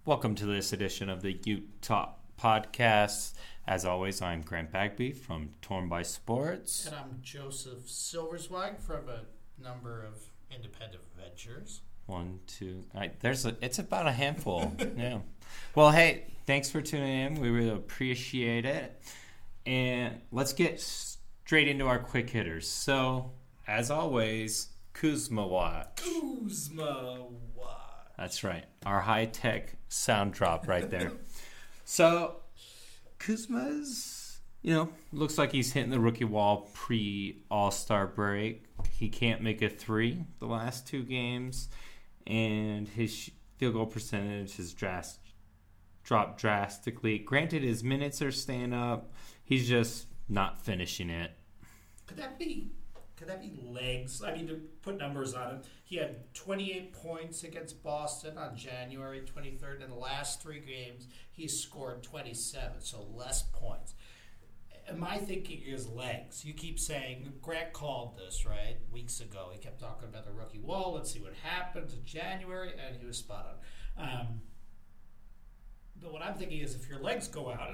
Welcome to this edition of the Utah Podcast. As always, I'm Grant Bagby from Torn by Sports. And I'm Joseph Silverswag from a number of independent ventures. One, two, it's about a handful. Yeah. Well, hey, thanks for tuning in. We really appreciate it. And let's get straight into our quick hitters. So, as always, Kuzma Watch. That's right. Our high-tech sound drop right there. So, Kuzma's, looks like he's hitting the rookie wall pre-All-Star break. He can't make a three the last two games, and his field goal percentage has dropped drastically. Granted, his minutes are staying up. He's just not finishing it. Could that be legs? I mean, to put numbers on it, he had 28 points against Boston on January 23rd. In the last three games, he's scored 27, so less points. And my thinking is legs. You keep saying, Grant called this, right, weeks ago. He kept talking about the rookie wall. Let's see what happens in January, and he was spot on. But what I'm thinking is if your legs go out,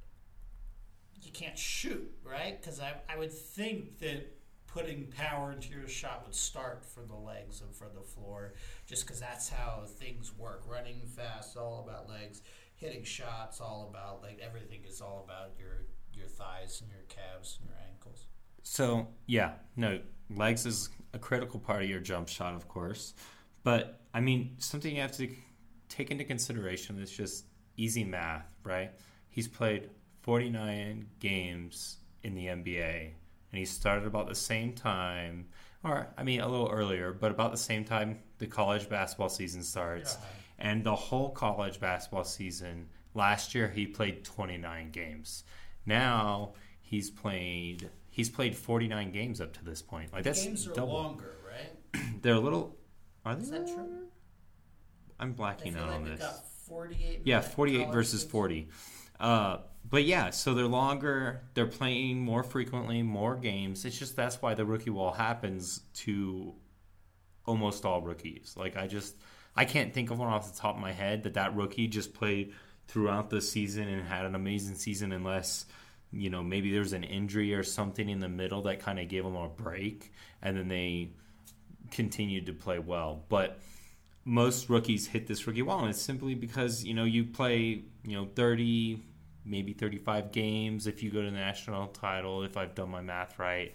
you can't shoot, right? Because I would think that putting power into your shot would start from the legs and from the floor, just because that's how things work. Running fast, all about legs. Hitting shots, all about, everything is all about your thighs and your calves and your ankles. So, legs is a critical part of your jump shot, of course. But, something you have to take into consideration is just easy math, right? He's played 49 games in the NBA. And he started about the same time, a little earlier, but about the same time the college basketball season starts. Yeah. And the whole college basketball season, last year he played 29 games. Now he's played 49 games up to this point. That's games are double. Longer, right? They're a little. Are they? Is that true? I'm blacking out on this. Got 48. Yeah, 48 versus 40. But yeah, so they're longer, they're playing more frequently, more games. It's just that's why the rookie wall happens to almost all rookies. I can't think of one off the top of my head that rookie just played throughout the season and had an amazing season unless, maybe there's an injury or something in the middle that kind of gave them a break and then they continued to play well. But most rookies hit this rookie wall, and it's simply because, you play, 30, maybe 35 games if you go to the national title, if I've done my math right,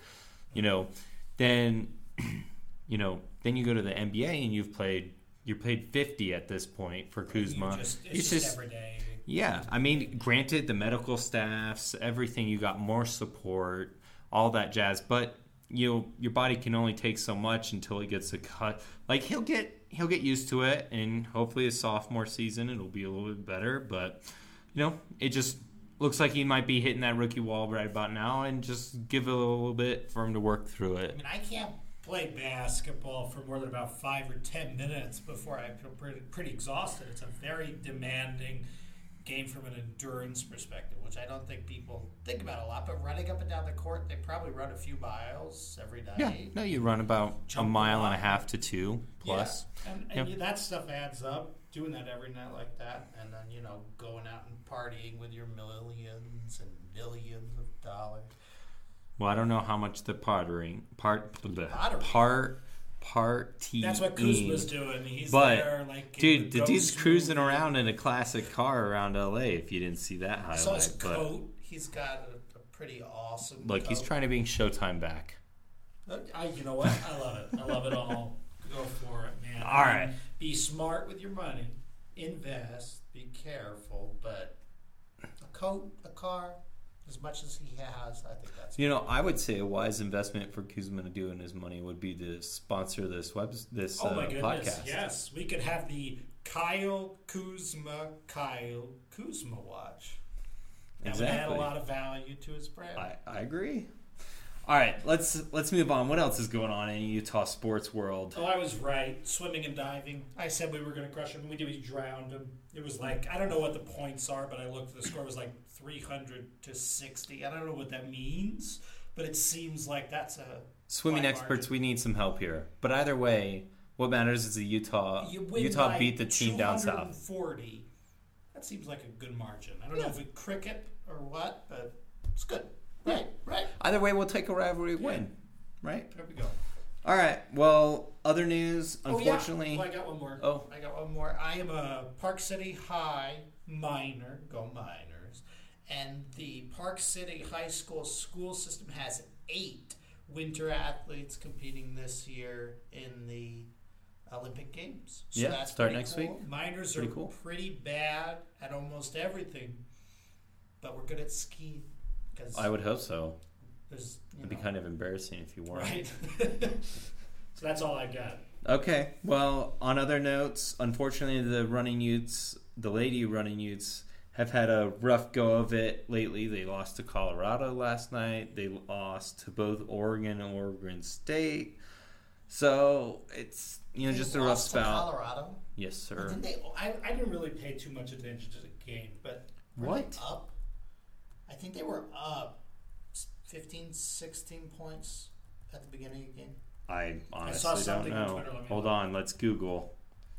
then you go to the NBA and you're played 50 at this point for Kuzma. It's just every day. Yeah, granted, the medical staffs, everything, you got more support, all that jazz, but your body can only take so much until it gets a cut. He'll get used to it, and hopefully his sophomore season it'll be a little bit better, but it just looks like he might be hitting that rookie wall right about now, and just give it a little bit for him to work through it. I can't play basketball for more than about 5 or 10 minutes before I feel pretty exhausted. It's a very demanding game from an endurance perspective, which I don't think people think about a lot. But running up and down the court, they probably run a few miles every night. Yeah, no, you run about a mile and a half to 2 plus. Yeah. And that stuff adds up. Doing that every night like that, and then going out and partying with your millions and millions of dollars. Well, I don't know how much the partying. That's what Kuzma's doing. He's there, dude, the dude's cruising around in a classic car around LA. If you didn't see that highlight, so his coat, he's got a pretty awesome. Look, coat. He's trying to bring Showtime back. You know what? I love it. I love it all. Go for it, man. All right. Be smart with your money. Invest. Be careful. But a coat, a car, as much as he has, I think that's... I would say a wise investment for Kuzma to do in his money would be to sponsor this podcast. Yes. We could have the Kyle Kuzma watch. That would add a lot of value to his brand. I agree. All right, let's move on. What else is going on in Utah sports world? Oh, I was right. Swimming and diving. I said we were going to crush him. We did. We drowned him. It was I don't know what the points are, but I looked. The score was 300 to 60. I don't know what that means, but it seems like that's a swimming experts. We need some help here. But either way, what matters is the Utah beat the team down south. 240 That seems like a good margin. I don't know if we cricket or what, but it's good. Right. Either way, we'll take a rivalry win. Right? There we go. All right. Well, other news, unfortunately. I got one more. I am a Park City High minor. Go Miners. And the Park City High School system has 8 winter athletes competing this year in the Olympic Games. So that's start pretty next cool. week. Miners are pretty bad at almost everything, but we're good at skiing. I would hope so. It'd be kind of embarrassing if you weren't. Right. So that's all I got. Okay. Well, on other notes, unfortunately, the Lady Running Utes, have had a rough go of it lately. They lost to Colorado last night. They lost to both Oregon and Oregon State. So it's just a rough spell. Colorado? Yes, sir. I didn't really pay too much attention to the game, but were they up? I think they were up 15, 16 points at the beginning of the game. I honestly don't know. Hold on, let's Google.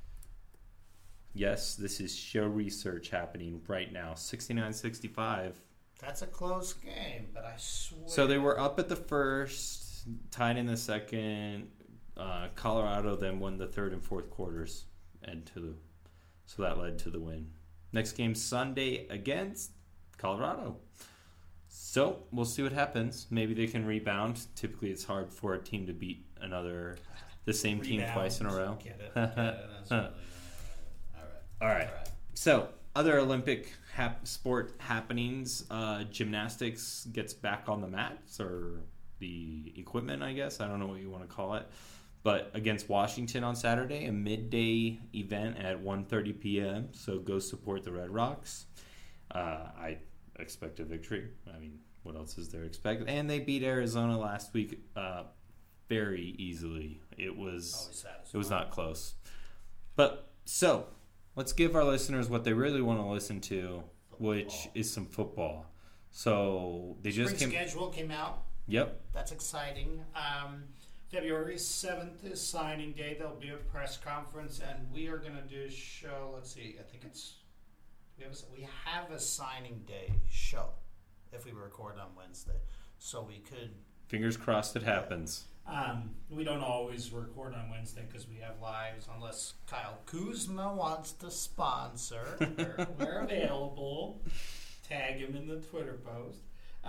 Yes, this is show research happening right now. 69-65. That's a close game, but I swear. So they were up at the first, tied in the second. Colorado then won the third and fourth quarters, so that led to the win. Next game Sunday against Colorado. So we'll see what happens. Maybe they can rebound. Typically, it's hard for a team to beat the same team twice in a row. Get it. That's really, all right. So other Olympic sport happenings. Gymnastics gets back on the mats or the equipment, I guess. I don't know what you want to call it. But against Washington on Saturday, a midday event at 1:30 p.m. So go support the Red Rocks. I expect a victory. I mean, what else is there to expect? And they beat Arizona last week very easily. It was not close. But so let's give our listeners what they really want to listen to, which is some football. So they schedule came out. Yep. That's exciting. February 7th is signing day. There'll be a press conference, and we are going to do a show. Let's see. I think we have a signing day show if we record on Wednesday. So we could... Fingers crossed it happens. We don't always record on Wednesday because we have lives, unless Kyle Kuzma wants to sponsor. We're available. Tag him in the Twitter post.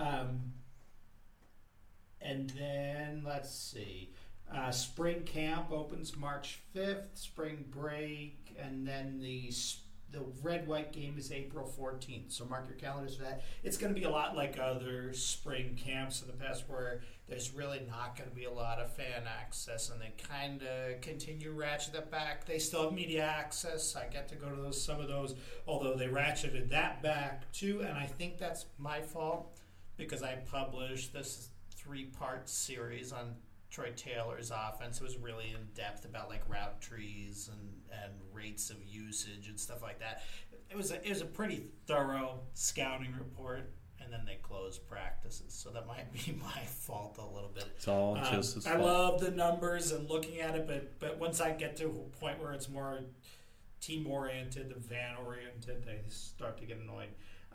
And then, let's see, spring camp opens March 5th, spring break, and then the red-white game is April 14th. So mark your calendars for that. It's going to be a lot like other spring camps in the past where there's really not going to be a lot of fan access, and they kind of continue ratchet that back. They still have media access. I get to go to some of those, although they ratcheted that back too, and I think that's my fault because I published this 3-part series on Troy Taylor's offense. It was really in depth about like route trees and rates of usage and stuff like that. It was a pretty thorough scouting report, and then they closed practices, so that might be my fault a little bit. It's all Joseph's fault. I love the numbers and looking at it, but once I get to a point where it's more team oriented than fan oriented, I start to get annoyed.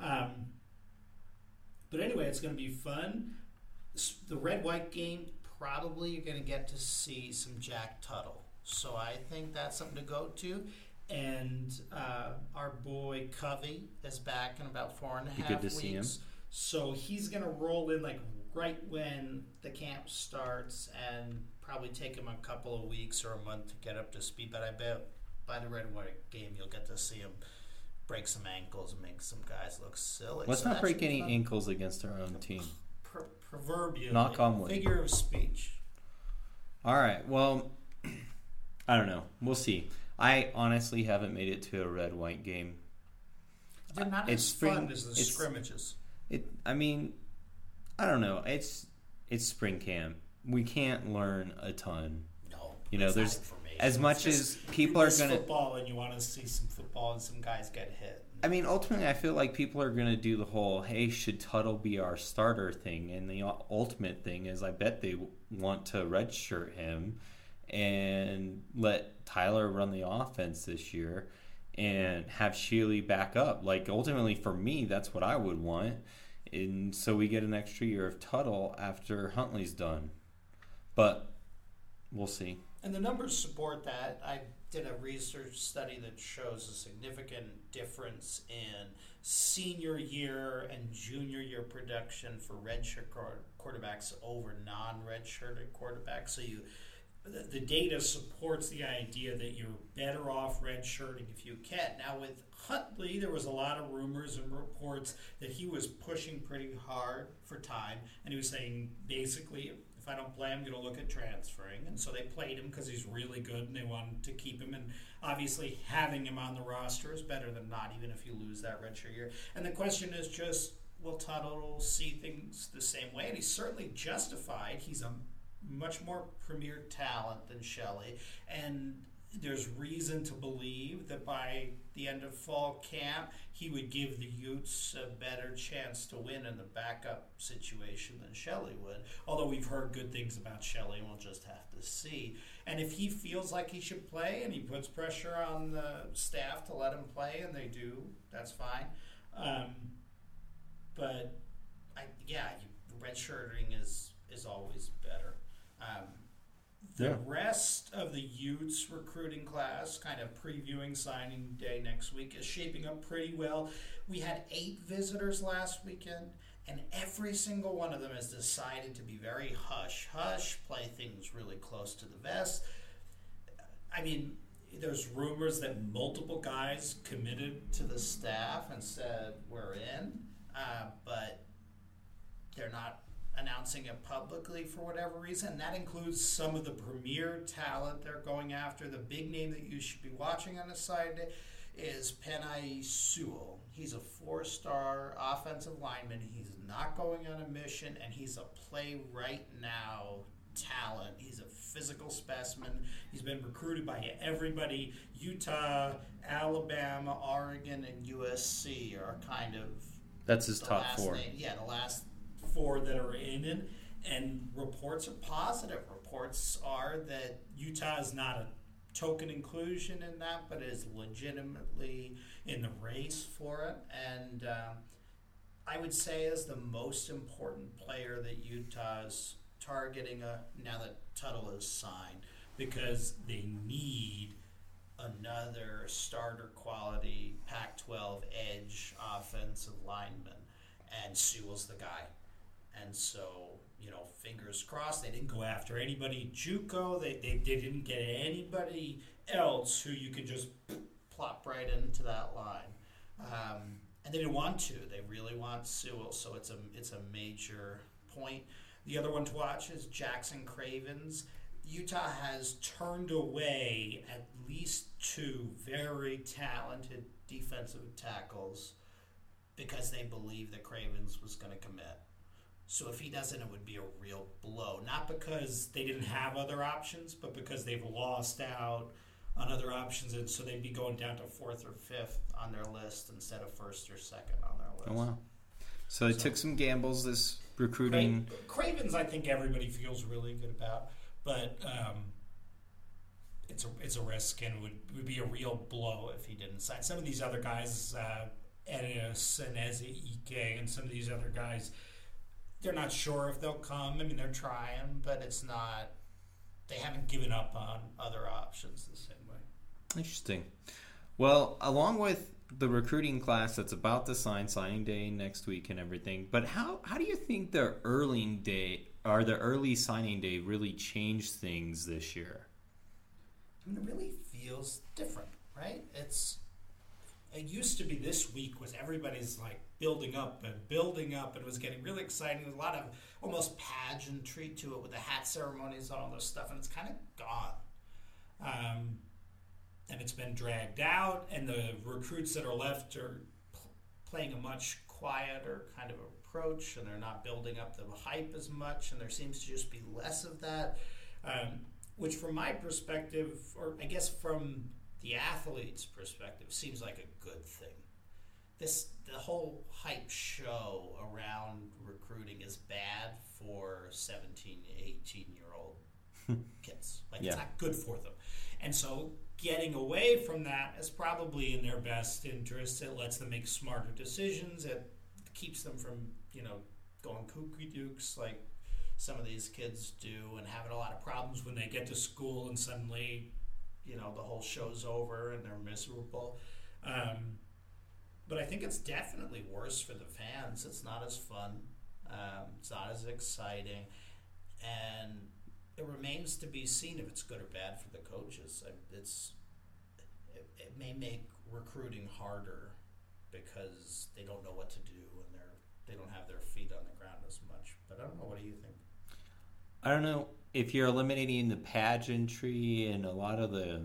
But anyway, it's going to be fun. The red-white game, probably you're going to get to see some Jack Tuttle. So I think that's something to go to. And our boy Covey is back in about 4.5 good to weeks. see him. So he's going to roll in like right when the camp starts and probably take him a couple of weeks or a month to get up to speed. But I bet by the red-white game you'll get to see him break some ankles and make some guys look silly. Let's not break any ankles against our own team. Proverbially. Knock on wood. Figure of speech. All right. Well, I don't know. We'll see. I honestly haven't made it to a red-white game. They're not as fun as the scrimmages. I mean, I don't know. It's spring camp. We can't learn a ton. No, there's as much as people are going to football, and you want to see some football, and some guys get hit. I mean, ultimately, I feel like people are going to do the whole, hey, should Tuttle be our starter thing? And the ultimate thing is I bet they want to redshirt him and let Tyler run the offense this year. and have Shealy back up. Like, ultimately, for me, that's what I would want. And so we get an extra year of Tuttle after Huntley's done. But we'll see. And the numbers support that. I did a research study that shows a significant difference in senior year and junior year production for redshirt quarterbacks over non-redshirted quarterbacks. So the data supports the idea that you're better off redshirting if you can. Now with Huntley, there was a lot of rumors and reports that he was pushing pretty hard for time, and he was saying basically, if I don't play, I'm going to look at transferring. And so they played him because he's really good and they wanted to keep him. And obviously having him on the roster is better than not, even if you lose that redshirt year. And the question is just, will Tuttle see things the same way? And he's certainly justified. He's a much more premier talent than Shelley. And there's reason to believe that by the end of fall camp, he would give the Utes a better chance to win in the backup situation than Shelley would. Although we've heard good things about Shelley, we'll just have to see. And if he feels like he should play and he puts pressure on the staff to let him play, and they do, that's fine. But redshirting is always better. The rest of the Utes recruiting class, kind of previewing signing day next week, is shaping up pretty well. We had 8 visitors last weekend, and every single one of them has decided to be very hush-hush, play things really close to the vest. I mean, there's rumors that multiple guys committed to the staff and said, we're in, but they're not announcing it publicly for whatever reason. That includes some of the premier talent they're going after. The big name that you should be watching on the side is Penei Sewell. He's a 4-star offensive lineman. He's not going on a mission, and he's a play right now talent. He's a physical specimen. He's been recruited by everybody. Utah, Alabama, Oregon, and USC are kind of... That's his top 4. Yeah, the last 4 that are in it, and reports are positive. Reports are that Utah is not a token inclusion in that, but is legitimately in the race for it. And I would say is the most important player that Utah is targeting now that Tuttle is signed, because they need another starter quality Pac-12 edge offensive lineman, and Sewell's the guy. And so, fingers crossed. They didn't go after anybody JUCO. They didn't get anybody else who you could just plop right into that line. And they didn't want to. They really want Sewell, so it's a major point. The other one to watch is Jackson Cravens. Utah has turned away at least 2 very talented defensive tackles because they believe that Cravens was going to commit. So if he doesn't, it would be a real blow. Not because they didn't have other options, but because they've lost out on other options, and so they'd be going down to 4th or 5th on their list instead of 1st or 2nd on their list. Oh, wow. So they took some gambles this recruiting. Cravens, I think everybody feels really good about, but it's a risk and would be a real blow if he didn't sign. Some of these other guys, Ennis and Eze Ike, and some of these other guys, they're not sure if they'll come. I mean, they're trying, but it's not. They haven't given up on other options the same way. Interesting. Well, along with the recruiting class that's about to signing day next week and everything, but how do you think the early signing day really changed things this year? I mean, it really feels different, right? It used to be this week was everybody's like building up, and it was getting really exciting. There's a lot of almost pageantry to it with the hat ceremonies and all this stuff, and it's kind of gone. And it's been dragged out, and the recruits that are left are playing a much quieter kind of approach, and they're not building up the hype as much, and there seems to just be less of that, which from my perspective, or I guess from the athlete's perspective, seems like a good thing. The whole hype show around recruiting is bad for 17, 18-year-old kids. It's not good for them. And so getting away from that is probably in their best interest. It lets them make smarter decisions. It keeps them from, going kooky dukes like some of these kids do and having a lot of problems when they get to school and suddenly, the whole show's over and they're miserable. But I think it's definitely worse for the fans. It's not as fun. It's not as exciting. And it remains to be seen if it's good or bad for the coaches. It may make recruiting harder because they don't know what to do and they don't have their feet on the ground as much. But I don't know. What do you think? I don't know if you're eliminating the pageantry and a lot of the,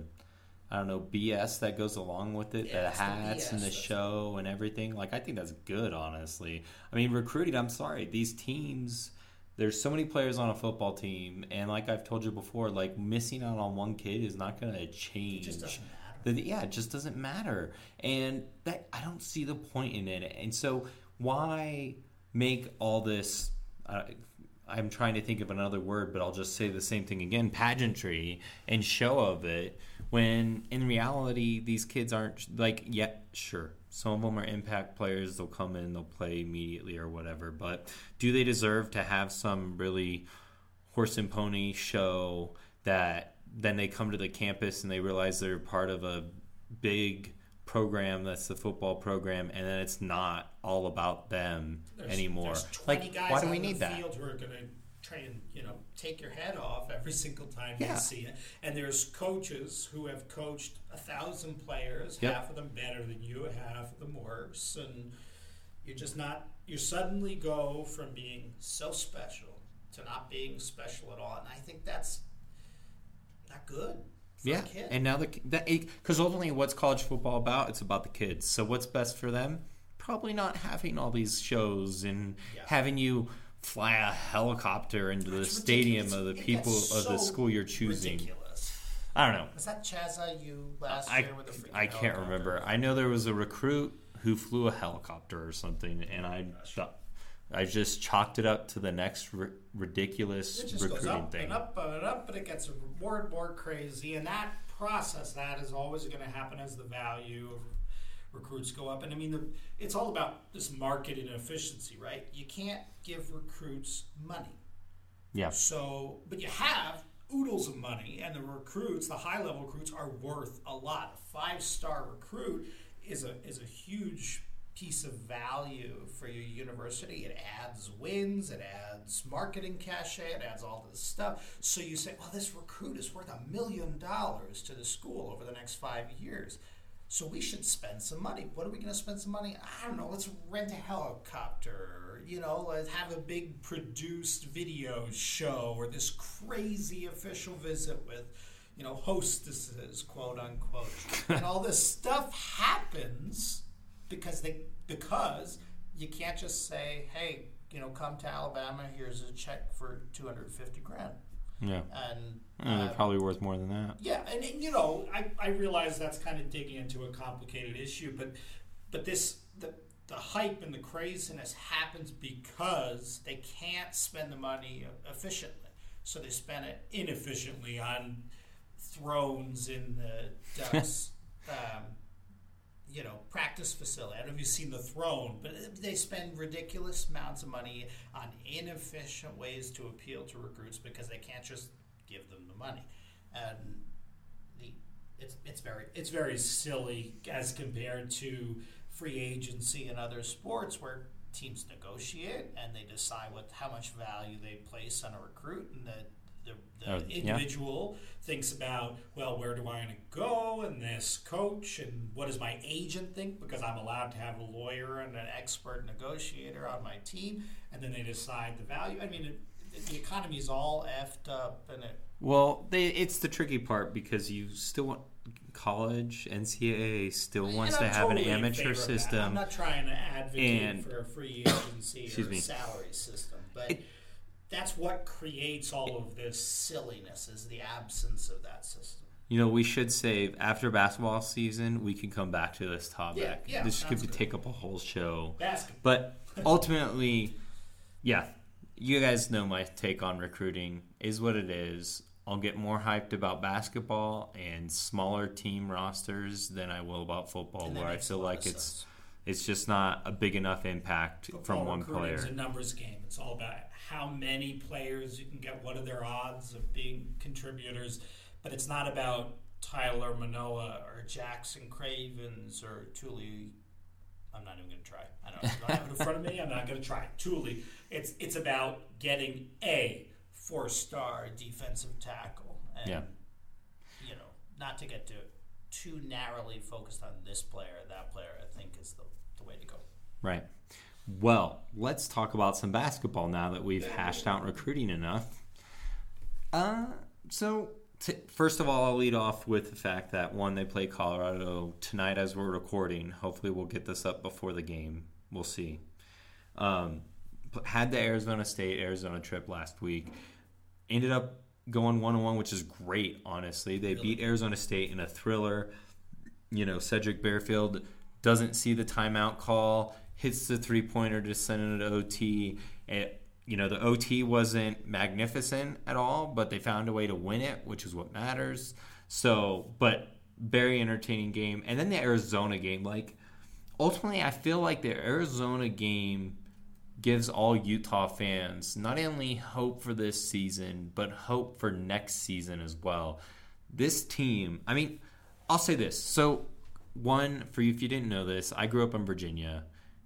BS that goes along with it, the hats and the show and everything. Like, I think that's good, honestly. I mean, recruiting, I'm sorry, these teams, there's so many players on a football team, and like I've told you before, like, missing out on one kid is not going to change. It just doesn't matter. It just doesn't matter. And that I don't see the point in it. And so why make all this... I'm trying to think of another word, but I'll just say the same thing again, pageantry and show of it, when in reality, these kids aren't sure, some of them are impact players. They'll come in, they'll play immediately or whatever, but do they deserve to have some really horse and pony show that then they come to the campus and they realize they're part of a big program that's the football program, and then it's not all about them anymore. There's 20 guys why do we on need the that? field who are going to try and take your head off every single time you see it. And there's coaches who have coached 1,000 players, half of them better than you, half of them worse, and you suddenly go from being so special to not being special at all. And I think that's not good. And now because ultimately what's college football about? It's about the kids. So what's best for them? Probably not having all these shows and having you fly a helicopter into the stadium of the people of the school you're choosing. Ridiculous. I don't know. Was that Chazza you last year with the freaking I can't remember. I know there was a recruit who flew a helicopter or something, and I just chalked it up to the next ridiculous recruiting goes up thing. And up and up, and it gets more and more crazy. And that process, that is always going to happen as the value of recruits go up. And I mean, it's all about this market and efficiency, right? You can't give recruits money. Yeah. So, but you have oodles of money, and the recruits, the high-level recruits, are worth a lot. A 5-star recruit is a huge piece of value for your university. It adds wins, it adds marketing cachet, it adds all this stuff. So you say, well, this recruit is worth $1 million to the school over the next 5 years. So we should spend some money. What are we going to spend some money? I don't know. Let's rent a helicopter. Let's have a big produced video show or this crazy official visit with, hostesses, quote unquote. And all this stuff happens because you can't just say, hey, come to Alabama, here's a check for $250,000. Yeah. And they're probably worth more than that. Yeah, and I realize that's kind of digging into a complicated issue, but the hype and the craziness happens because they can't spend the money efficiently. So they spend it inefficiently on thrones in the Ducks practice facility. I don't know if you've seen the Throne, but they spend ridiculous amounts of money on inefficient ways to appeal to recruits because they can't just give them the money. And it's very silly as compared to free agency and other sports where teams negotiate and they decide how much value they place on a recruit, and the individual thinks about, well, where do I want to go, and this coach, and what does my agent think, because I'm allowed to have a lawyer and an expert negotiator on my team, and then they decide the value. I mean, the economy is all effed up, and it's the tricky part because you still want college, NCAA still wants to have totally an amateur system. I'm not trying to advocate for a free agency or a salary system, but that's what creates all of this silliness, is the absence of that system. We should save, after basketball season, we can come back to this topic. Yeah, this could take up a whole show. Basketball. But ultimately, you guys know my take on recruiting is what it is. I'll get more hyped about basketball and smaller team rosters than I will about football, where I feel like it's just not a big enough impact from one player. It's a numbers game. It's all about how many players you can get, what are their odds of being contributors, but it's not about Tyler Manoa or Jackson Cravens or Thule. I'm not even going to try. I don't have it in front of me. I'm not going to try. Thule. It's about getting a 4-star defensive tackle. And, not to get too narrowly focused on this player or that player, I think is the way to go. Right. Well, let's talk about some basketball now that we've hashed out recruiting enough. First of all, I'll lead off with the fact that, one, they play Colorado tonight as we're recording. Hopefully we'll get this up before the game. We'll see. Had the Arizona State-Arizona trip last week. Ended up going 1-1, which is great, honestly. They beat Arizona State in a thriller. Cedric Bearfield doesn't see the timeout call, hits the three-pointer to send it to OT. The OT wasn't magnificent at all, but they found a way to win it, which is what matters. But very entertaining game. And then the Arizona game. Ultimately, I feel like the Arizona game gives all Utah fans not only hope for this season, but hope for next season as well. This team, I'll say this. So, one, for you, if you didn't know this, I grew up in Virginia.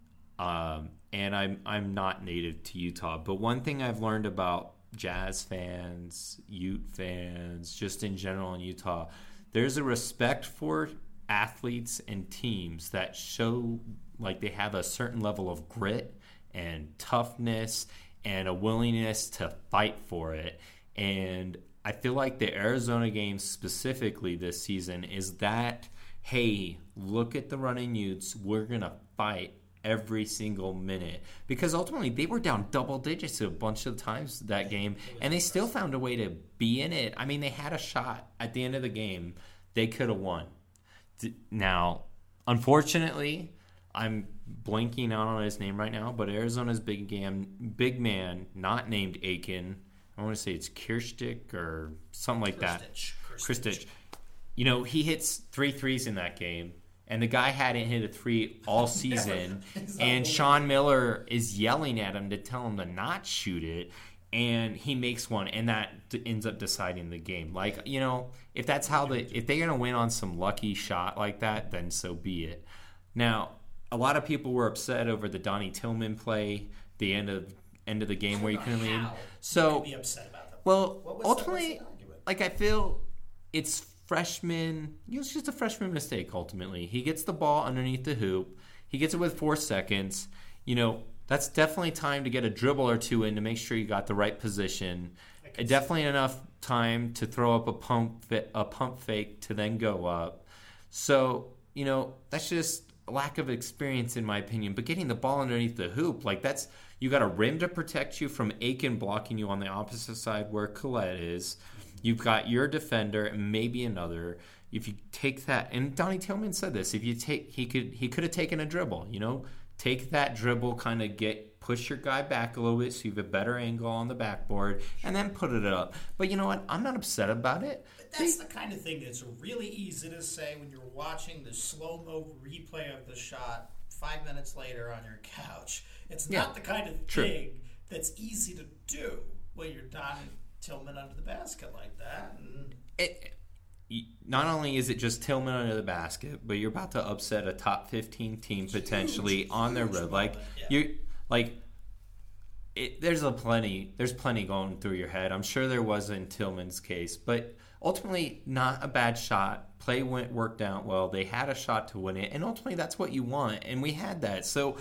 And I'm not native to Utah, but one thing I've learned about Jazz fans, Ute fans, just in general in Utah, there's a respect for athletes and teams that show like they have a certain level of grit and toughness and a willingness to fight for it. And I feel like the Arizona game specifically this season is that, hey, look at the running Utes, we're going to fight every single minute, because ultimately they were down double digits a bunch of times that game, and they still found a way to be in it. They had a shot at the end of the game. They could have won. Now, unfortunately, I'm blanking out on his name right now, but Arizona's big man, not named Aiken. I want to say it's Kirstick or something like that. Kristich. He hits 3 threes in that game. And the guy hadn't hit a 3 all season. And Sean Miller is yelling at him to tell him to not shoot it. And he makes one. And that ends up deciding the game. If that's if they're going to win on some lucky shot like that, then so be it. Now, a lot of people were upset over the Donnie Tillman play, the end of the game where you couldn't lead. So, be upset about that. Well, ultimately, I feel it's freshman, it's just a freshman mistake ultimately. He gets the ball underneath the hoop. He gets it with 4 seconds. That's definitely time to get a dribble or two in to make sure you got the right position. Definitely enough time to throw up a pump fake to then go up. So, that's just a lack of experience in my opinion. But getting the ball underneath the hoop, you got a rim to protect you from Aiken blocking you on the opposite side where Collette is. You've got your defender and maybe another. If you take that, and Donnie Tillman said this, he could have taken a dribble. Take that dribble, kind of push your guy back a little bit so you have a better angle on the backboard, and then put it up. But you know what? I'm not upset about it. But that's the kind of thing that's really easy to say when you're watching the slow-mo replay of the shot 5 minutes later on your couch. It's not the kind of thing that's easy to do when you're Donnie Tillman under the basket like that. Not only is it just Tillman under the basket, but you're about to upset a top 15 team potentially on their road. There's plenty going through your head. I'm sure there was in Tillman's case, but ultimately not a bad shot. Play worked out well. They had a shot to win it, and ultimately that's what you want, and we had that. So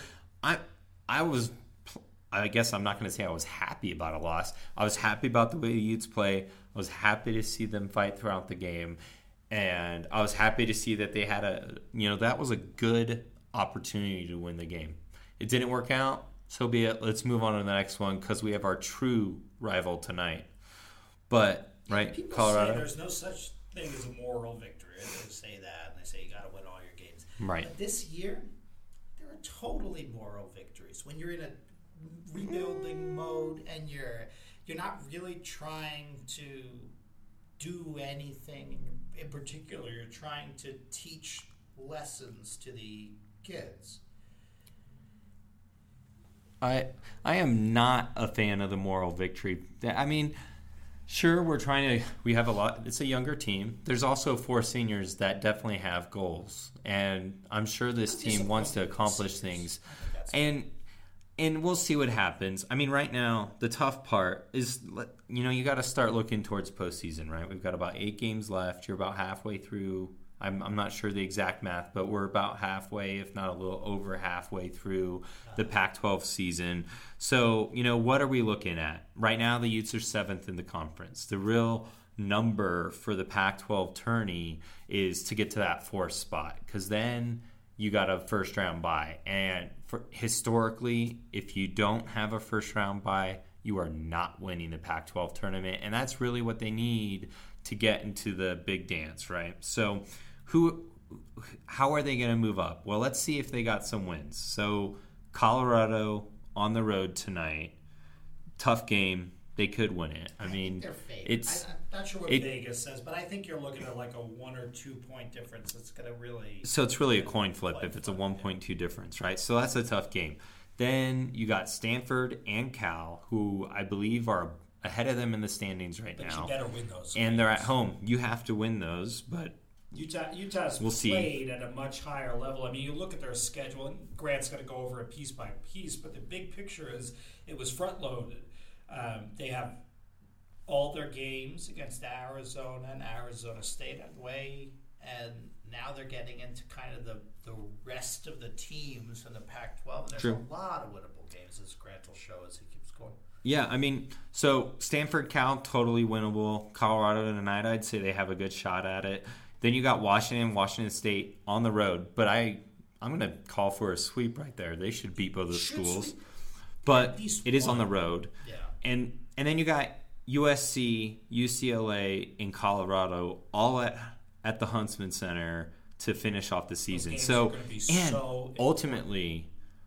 I guess I'm not going to say I was happy about a loss. I was happy about the way the Utes play. I was happy to see them fight throughout the game. And I was happy to see that they had that was a good opportunity to win the game. It didn't work out, so be it. Let's move on to the next one because we have our true rival tonight. But, right, people Colorado. say there's no such thing as a moral victory. They say that, and they say you got to win all your games. Right. But this year, there are totally moral victories. When you're in a rebuilding mode and you're not really trying to do anything in particular. You're trying to teach lessons to the kids. I am not a fan of the moral victory. I mean, sure, we have a lot. It's a younger team. There's also 4 seniors that definitely have goals, and I'm sure this team wants to accomplish things. And we'll see what happens. I mean, right now, the tough part is, you got to start looking towards postseason, right? We've got about 8 games left. You're about halfway through. I'm not sure the exact math, but we're about halfway, if not a little over halfway through the Pac-12 season. So, what are we looking at? Right now, the Utes are 7th in the conference. The real number for the Pac-12 tourney is to get to that 4th spot, because then you got a first-round bye. And historically, if you don't have a first-round bye, you are not winning the Pac-12 tournament. And that's really what they need to get into the big dance, right? So how are they going to move up? Well, let's see if they got some wins. So Colorado on the road tonight, tough game. They could win it. I mean, I'm not sure what Vegas says, but I think you're looking at like a 1 or 2 point difference. It's going to really... So it's really a coin flip if it's a 1.2 difference, right? So that's a tough game. Then you got Stanford and Cal, who I believe are ahead of them in the standings right now. But you better win those. And they're at home. You have to win those, but... Utah's played at a much higher level. I mean, you look at their schedule, and Grant's going to go over it piece by piece, but the big picture is it was front-loaded. They have all their games against Arizona and Arizona State away, and now they're getting into kind of the rest of the teams in the Pac-12. There's a lot of winnable games, as Grant will show as he keeps going. Yeah, I mean, so Stanford, Cal, totally winnable. Colorado tonight, I'd say they have a good shot at it. Then you got Washington State on the road, but I'm going to call for a sweep right there. They should beat both those schools. But it is on the road. Yeah. And then you got USC, UCLA, and Colorado all at the Huntsman Center to finish off the season. So ultimately,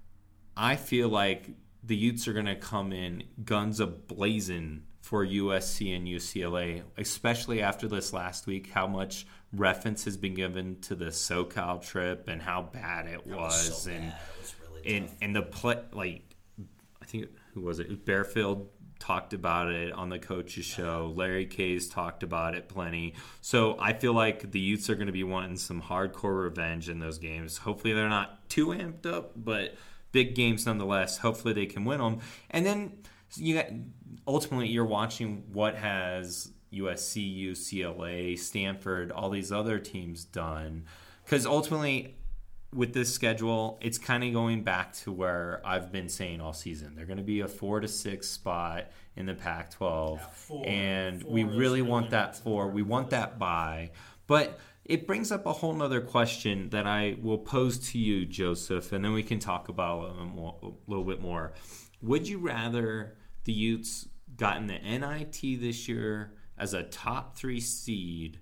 I feel like the Utes are going to come in guns a-blazing for USC and UCLA, especially after this last week, how much reference has been given to the SoCal trip and how bad it was. So bad. It was really tough. And the play, like, I think, who was it? Bearfield talked about it on the coach's show. Larry Kay's talked about it plenty. So I feel like the Utes are going to be wanting some hardcore revenge in those games. Hopefully they're not too amped up, but big games nonetheless. Hopefully they can win them. And then ultimately you're watching what has USC, UCLA, Stanford, all these other teams done. Because ultimately, with this schedule, it's kind of going back to where I've been saying all season. They're going to be a 4 to 6 spot in the Pac-12, and we really want that 4. We want that bye. But it brings up a whole nother question that I will pose to you, Joseph, and then we can talk about it a little bit more. Would you rather the Utes gotten the NIT this year as a top 3 seed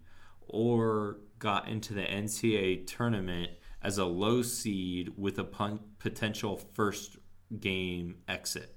or got into the NCAA tournament as a low seed with a potential first game exit?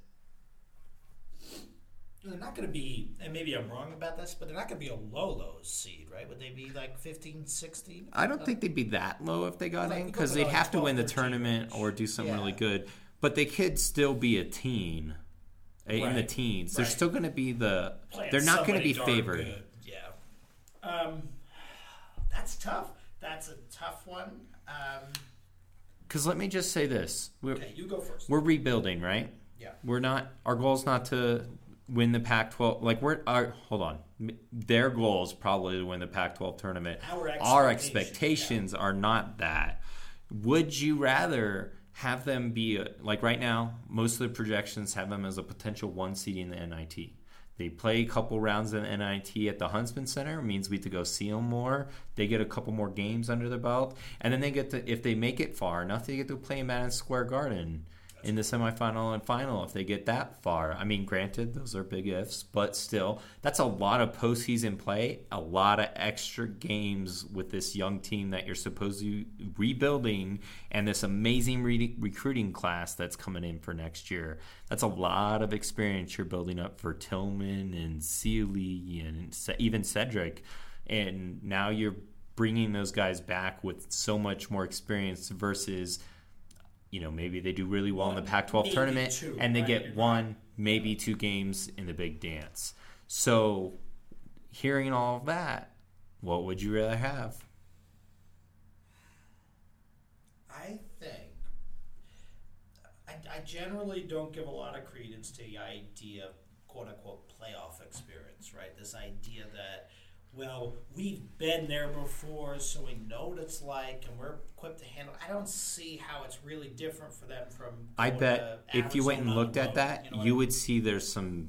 They're not going to be, and maybe I'm wrong about this, but they're not going to be a low seed, right? Would they be like 15, 16? I don't think they'd be that low if they got in, because they'd have to win the tournament or do something really good. But they could still be a teen in the teens. They're still going to be they're not going to be favored. Good. Yeah. That's tough. That's a tough one. Because let me just say this. Okay, you go first. We're rebuilding, right? Yeah. We're not. Our goal is not to win the Pac-12. Like hold on. Their goal is probably to win the Pac-12 tournament. Our expectations are not that. Would you rather have them be like right now? Most of the projections have them as a potential 1 seed in the NIT. They play a couple rounds in the NIT at the Huntsman Center. It means we have to go see them more. They get a couple more games under their belt. And then they get to, if they make it far enough, they get to play Madison Square Garden in the semifinal and final if they get that far. I mean, granted, those are big ifs, but still, that's a lot of postseason play, a lot of extra games with this young team that you're supposed to rebuilding, and this amazing recruiting class that's coming in for next year. That's a lot of experience you're building up for Tillman and Sealy and even Cedric. And now you're bringing those guys back with so much more experience versus, maybe they do really well in the Pac-12 tournament and they get one, maybe 2 games in the big dance. So hearing all of that, what would you rather have? I think I generally don't give a lot of credence to the idea of quote-unquote playoff experience, right? This idea that, well, we've been there before, so we know what it's like, and we're equipped to handle it. I don't see how it's really different for them from. I bet if you went and looked at that, you would see there's some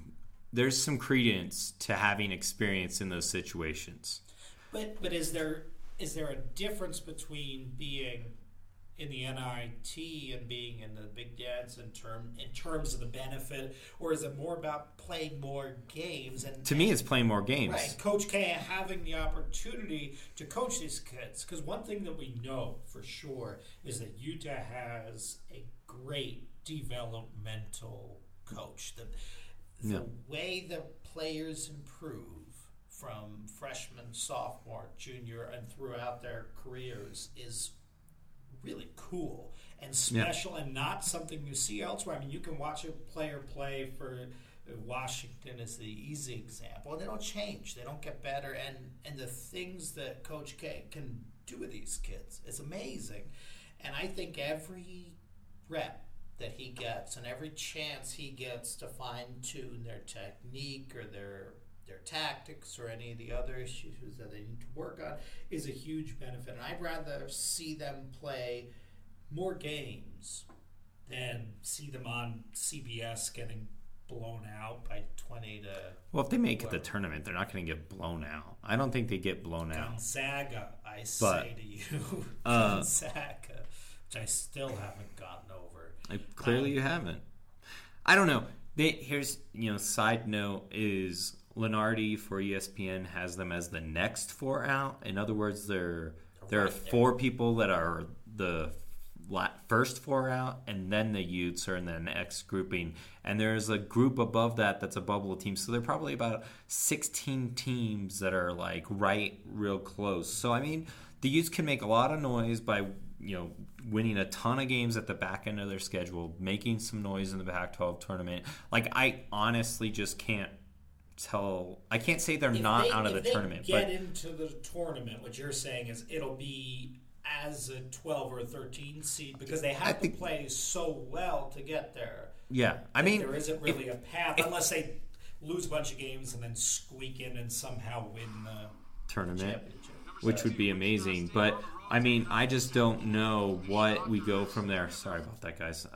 credence to having experience in those situations. But is there a difference between being in the NIT and being in the Big Dance in terms of the benefit, or is it more about playing more games? And to me, it's playing more games. Right, Coach K having the opportunity to coach these kids. Because one thing that we know for sure is that Utah has a great developmental coach. The way the players improve from freshman, sophomore, junior, and throughout their careers is really cool and special, and not something you see elsewhere. I mean, you can watch a player play for Washington as the easy example, and they don't change. They don't get better, and the things that Coach K can do with these kids is amazing. And I think every rep that he gets and every chance he gets to fine-tune their technique or their tactics or any of the other issues that they need to work on is a huge benefit. And I'd rather see them play more games than see them on CBS getting blown out by 20 to... Well, if they make it the tournament, they're not going to get blown out. I don't think they get blown out. Gonzaga, say to you. Gonzaga, which I still haven't gotten over. Clearly you haven't. I don't know. Here's, side note is... Lenardi for ESPN has them as the next 4 out. In other words, there are 4 people that are the first 4 out, and then the Utes are in the next grouping. And there's a group above that that's a bubble team. So there are probably about 16 teams that are like real close. So, I mean, the Utes can make a lot of noise by, winning a ton of games at the back end of their schedule, making some noise in the Pac-12 tournament. Like, I honestly just can't I can't say they're not out of the tournament. If they get into the tournament, what you're saying is it'll be as a 12 or a 13 seed because they have to play so well to get there. Yeah, I mean, there isn't really a path unless they lose a bunch of games and then squeak in and somehow win the tournament, championship, which would be amazing. But I mean, I just don't know what we go from there. Sorry about that, guys.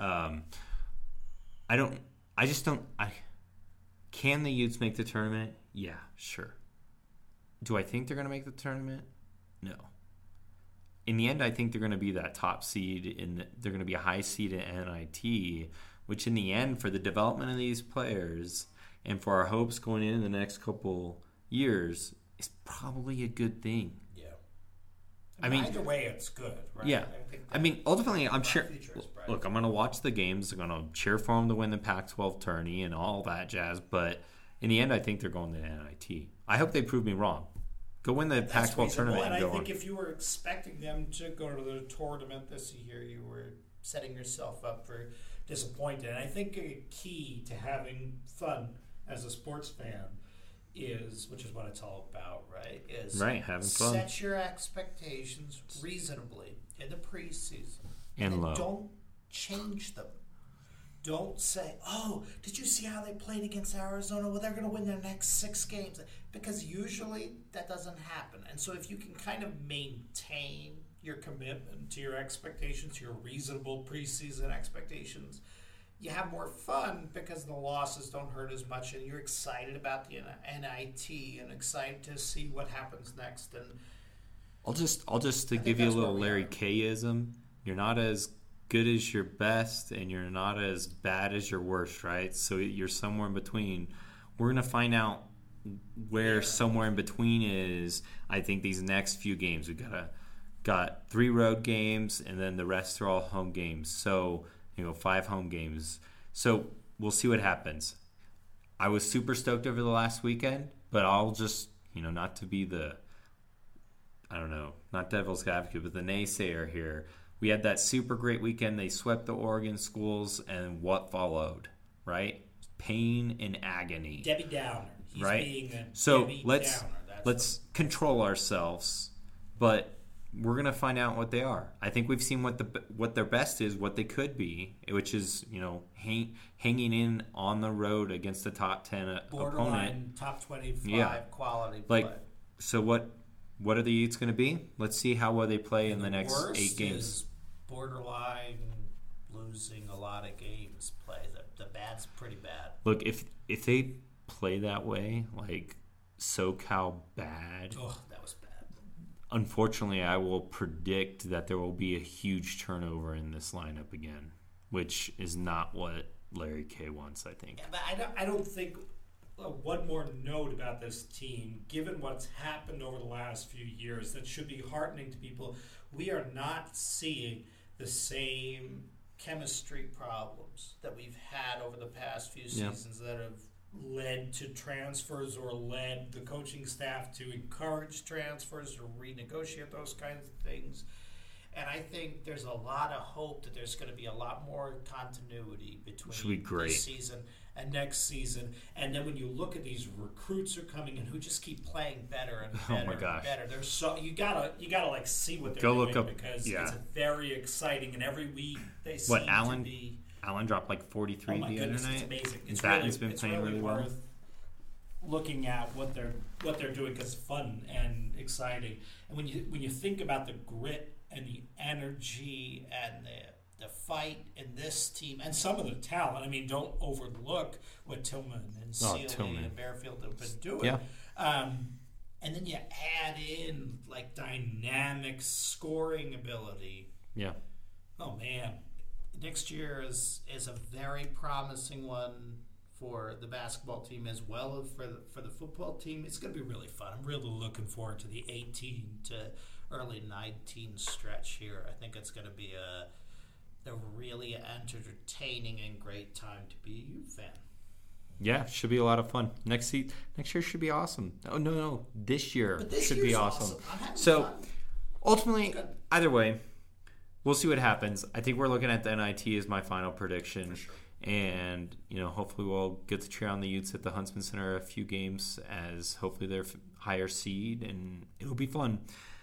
Can the Utes make the tournament? Yeah, sure. Do I think they're going to make the tournament? No. In the end, I think they're going to be that top seed. They're going to be a high seed in NIT, which in the end, for the development of these players and for our hopes going into the next couple years, is probably a good thing. Yeah. I mean, either way, it's good, right? Yeah. I mean, ultimately, I'm sure. Look, I'm going to watch the games. I'm going to cheer for them to win the Pac-12 tourney and all that jazz. But in the end, I think they're going to NIT. I hope they prove me wrong. Go win the Pac-12 tournament and go on. I think if you were expecting them to go to the tournament this year, you were setting yourself up for disappointment. And I think a key to having fun as a sports fan is, which is what it's all about, right? Is having fun. Set your expectations reasonably in the preseason. And low. Don't change them. Don't say, oh, did you see how they played against Arizona? Well, they're going to win their next 6 games. Because usually that doesn't happen. And so if you can kind of maintain your commitment to your expectations, your reasonable preseason expectations, you have more fun because the losses don't hurt as much and you're excited about the NIT and excited to see what happens next. And I'll just to give you a little Larry K-ism. You're not as good as your best and you're not as bad as your worst, right? So you're somewhere in between. We're going to find out where somewhere in between is. I think these next few games, we got 3 road games, and then the rest are all home games. So, 5 home games. So we'll see what happens. I was super stoked over the last weekend, but I'll just, not to be the, not devil's advocate, but the naysayer here. We had that super great weekend. They swept the Oregon schools, and what followed, right? Pain and agony. Debbie Downer. He's right? Being a so Debbie let's Downer. control ourselves, but we're gonna find out what they are. I think we've seen what their best is, what they could be, which is hanging in on the road against the top 10 borderline opponent, top 25 quality like play. So what are the Utes going to be? Let's see how well they play in the next 8 games. Is borderline losing a lot of games play. The bad's pretty bad. Look, if they play that way, like SoCal bad. Oh, that was bad. Unfortunately, I will predict that there will be a huge turnover in this lineup again, which is not what Larry K wants, I think. Yeah, but I don't think. One more note about this team, given what's happened over the last few years, that should be heartening to people. We are not seeing the same chemistry problems that we've had over the past few seasons that have led to transfers or led the coaching staff to encourage transfers or renegotiate those kinds of things. And I think there's a lot of hope that there's going to be a lot more continuity between this season and next season. And then when you look at these recruits who are coming in who just keep playing better and better and better. They're so you gotta like see what they're doing because it's very exciting. And every week they seem to be. Allen dropped like 43 the other night. It's amazing. Batten's been playing really well. Worth looking at what they're doing because it's fun and exciting. And when you think about the grit and the energy and the fight in this team and some of the talent. I mean, don't overlook what Tillman and Sealy and Bearfield have been doing. Yeah. And then you add in like dynamic scoring ability. Yeah. Oh man, next year is a very promising one for the basketball team as well as for the football team. It's going to be really fun. I'm really looking forward to the 18 to early 19 stretch here. I think it's going to be a really entertaining and great time to be a Ute fan. Yeah, should be a lot of fun. Next year should be awesome. Oh no, this year should be awesome. So fun. Ultimately, either way, we'll see what happens. I think we're looking at the NIT as my final prediction. For sure. And, hopefully we'll get to cheer on the Utes at the Huntsman Center a few games as hopefully they're higher seed, and it'll be fun.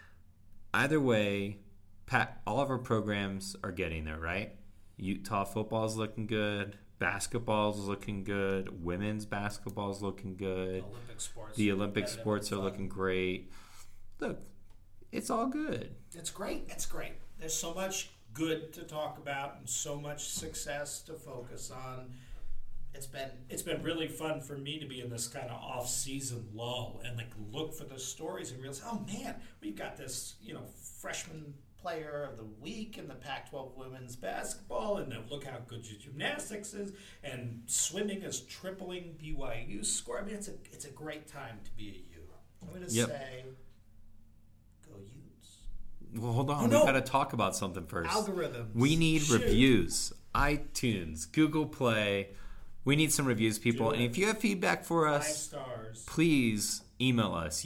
Either way, Pat, all of our programs are getting there, right? Utah football is looking good. Basketball is looking good. Women's basketball is looking good. The Olympic sports are looking great. Look, it's all good. It's great. It's great. There's so much good to talk about and so much success to focus on. It's been really fun for me to be in this kind of off-season lull and like look for the stories and realize, oh man, we've got this freshman player of the week in the Pac-12 women's basketball, and then look how good your gymnastics is, and swimming is tripling BYU's score. I mean, it's a great time to be a U. I'm going to say, go Utes. Well, hold on. We've got to talk about something first. Algorithms. We need reviews. iTunes, Google Play. We need some reviews, people. And if you have feedback for us, 5 stars. Please email us,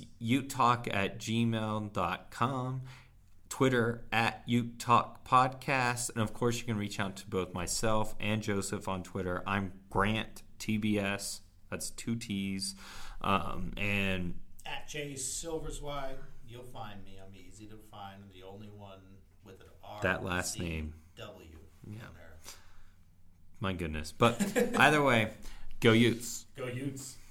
utetalk@gmail.com, Twitter @utetalkpodcast, and of course you can reach out to both myself and Joseph on Twitter. I'm Grant TBS. That's 2 T's. And at J Silverswide, you'll find me. I'm easy to find. I'm the only one with an R. That last name. W. Yeah. My goodness. But either way, go Utes. Go Utes.